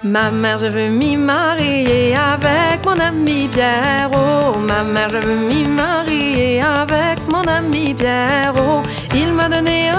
Ma mère, je veux m'y marier avec mon ami Pierre. Oh, ma mère, je veux m'y marier avec mon ami Pierre. Oh, il m'a donné